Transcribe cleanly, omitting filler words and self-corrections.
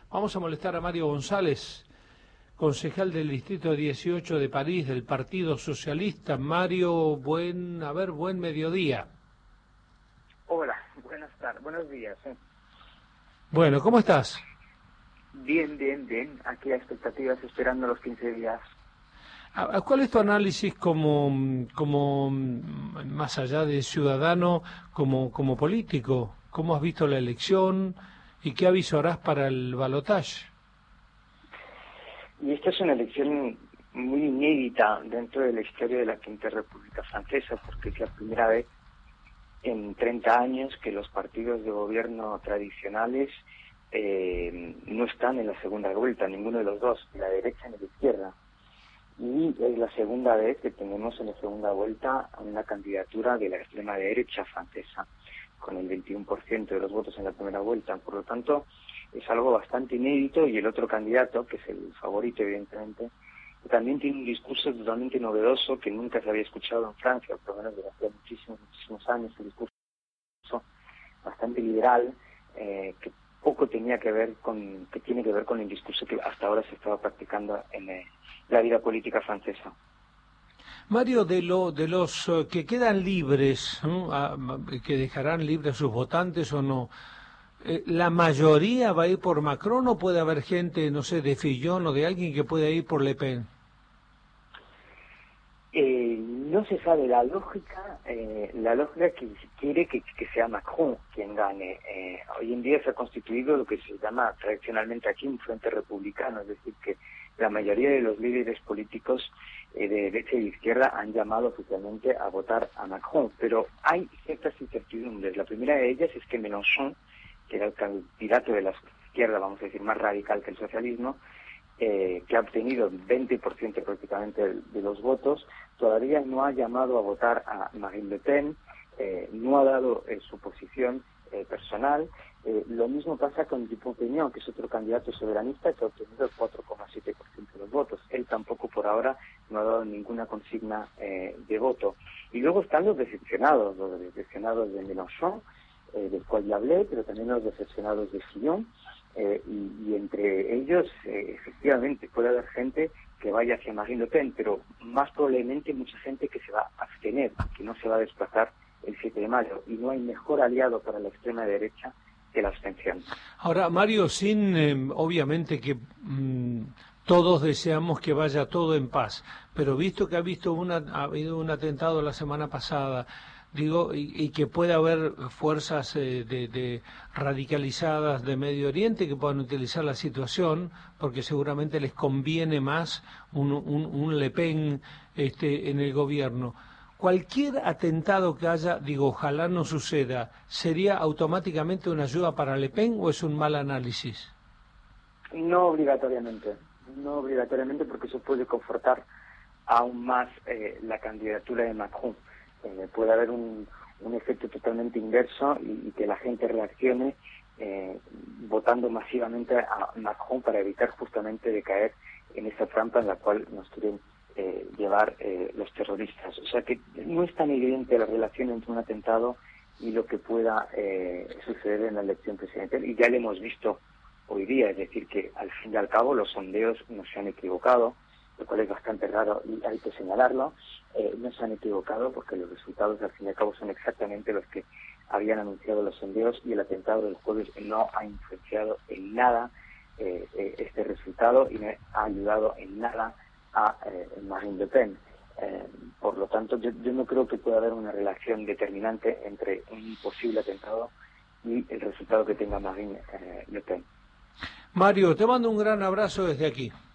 Vamos a molestar a Mario González, concejal del Distrito 18 de París, del Partido Socialista. Mario, buen mediodía. Hola, buenos días. Bueno, ¿cómo estás? Bien. Aquí a expectativas, esperando los 15 días. ¿Cuál es tu análisis como más allá de ciudadano, como político? ¿Cómo has visto la elección y qué avisorás para el balotaje? Y esta es una elección muy inédita dentro de la historia de la Quinta República Francesa, porque es la primera vez en 30 años que los partidos de gobierno tradicionales no están en la segunda vuelta, ninguno de los dos, ni la derecha ni la izquierda. Y es la segunda vez que tenemos en la segunda vuelta una candidatura de la extrema derecha francesa, con el 21% de los votos en la primera vuelta. Por lo tanto, es algo bastante inédito, y el otro candidato, que es el favorito evidentemente, también tiene un discurso totalmente novedoso que nunca se había escuchado en Francia, por lo menos desde hace muchísimos años, un discurso bastante liberal, que poco tiene que ver con el discurso que hasta ahora se estaba practicando en la vida política francesa. Mario, de los que quedan libres, ¿no? Que dejarán libres a sus votantes o no, ¿la mayoría va a ir por Macron o puede haber gente, no sé, de Fillon o de alguien que pueda ir por Le Pen? No se sabe la lógica que quiere que sea Macron quien gane. Hoy en día se ha constituido lo que se llama tradicionalmente aquí un frente republicano, es decir, que la mayoría de los líderes políticos de derecha y de izquierda han llamado oficialmente a votar a Macron, pero hay ciertas incertidumbres. La primera de ellas es que Mélenchon, que era el candidato de la izquierda, vamos a decir, más radical que el socialismo, que ha obtenido 20% prácticamente de los votos, todavía no ha llamado a votar a Marine Le Pen, no ha dado su posición personal. Lo mismo pasa con Dupont-Aignan, que es otro candidato soberanista que ha obtenido el 4,7% de los votos. Él tampoco por ahora no ha dado ninguna consigna de voto. Y luego están los decepcionados de Mélenchon, del cual ya hablé, pero también los decepcionados de Fillon. Y entre ellos, efectivamente, puede haber gente que vaya hacia Marine Le Pen, pero más probablemente mucha gente que se va a abstener, que no se va a desplazar el 7 de mayo. Y no hay mejor aliado para la extrema derecha que la abstención. Ahora, Mario, sin obviamente que todos deseamos que vaya todo en paz, pero visto que ha habido un atentado la semana pasada, digo, y que puede haber fuerzas de radicalizadas de Medio Oriente que puedan utilizar la situación, porque seguramente les conviene más un Le Pen en el gobierno. Cualquier atentado que haya, digo, ojalá no suceda, ¿sería automáticamente una ayuda para Le Pen o es un mal análisis? No obligatoriamente, porque eso puede confortar aún más la candidatura de Macron. Puede haber un efecto totalmente inverso y que la gente reaccione votando masivamente a Macron para evitar justamente de caer en esa trampa en la cual nos quieren llevar los terroristas. O sea que no es tan evidente la relación entre un atentado y lo que pueda suceder en la elección presidencial, y ya lo hemos visto hoy día, es decir, que al fin y al cabo los sondeos no se han equivocado, lo cual es bastante raro y hay que señalarlo. No se han equivocado porque los resultados al fin y al cabo son exactamente los que habían anunciado los sondeos, y el atentado del jueves no ha influenciado en nada este resultado y no ha ayudado en nada a Marine Le Pen. Por lo tanto, yo no creo que pueda haber una relación determinante entre un posible atentado y el resultado que tenga Marine Le Pen. Mario, te mando un gran abrazo desde aquí.